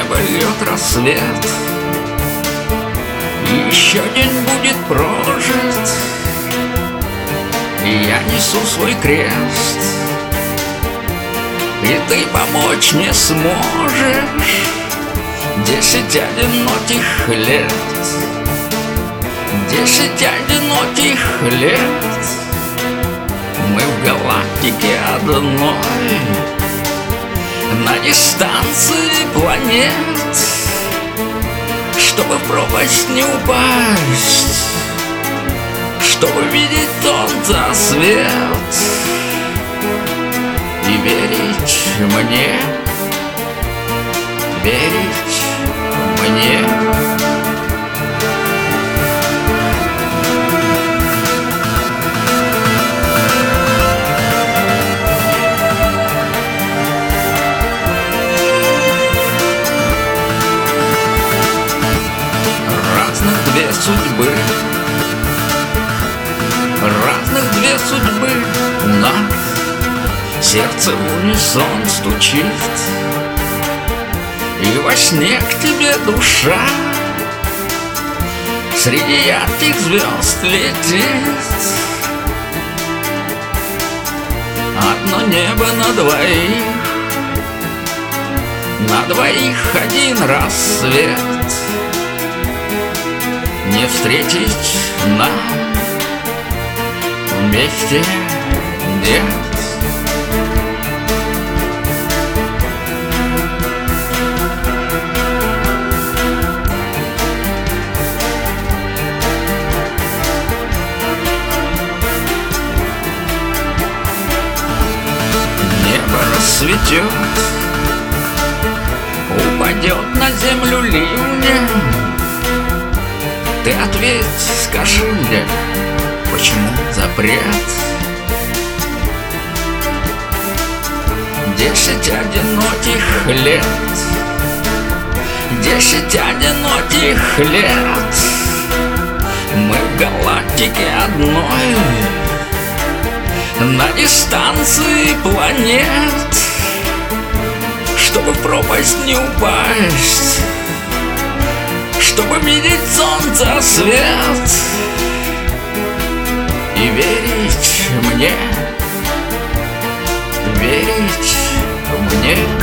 небо льет рассвет, и еще день будет прожит, и я несу свой крест, и ты помочь не сможешь. 10 одиноких лет, 10 одиноких лет, мы в галактике одной, на дистанции планет, чтобы в пропасть не упасть, чтобы видеть солнце свет и верить мне, верить мне. Разных две судьбы, разных две судьбы у нас, сердце в унисон стучит, и во сне к тебе душа среди ярких звезд летит. Одно небо на двоих один рассвет. Не встретить нам вместе нет. Небо расцветет, упадет на землю ливнем. Ты ответь, скажи мне, почему запрет? 10 одиноких лет, 10 одиноких лет, мы в галактике одной, на дистанции планет, чтобы в пропасть не упасть, чтобы видеть солнце свет и верить мне, верить мне.